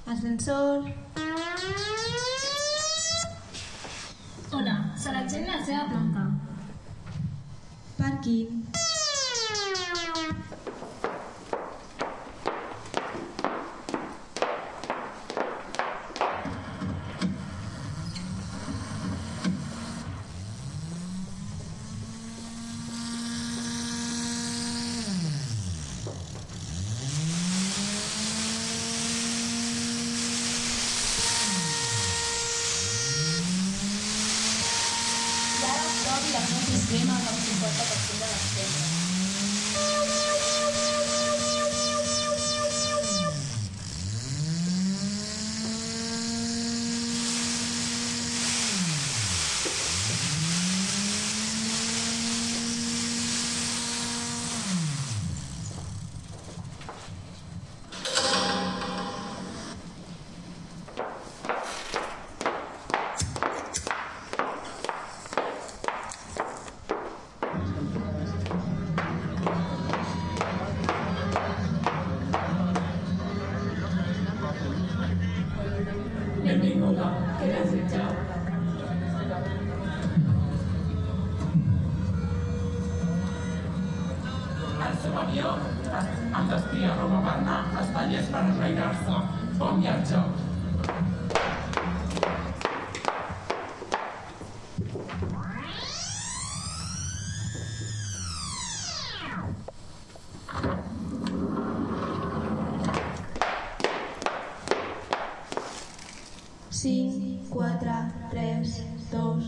Ascensor. Hola, seleccioni la seva planta. Pàrquing. I el nou sistema del 50% de despesa. Benvinguda, què desitja? El seu avió, amb destí a Roma, Varna, està llest per enlairar-se. Bon viatge. Cinc, quatre, tres, dos,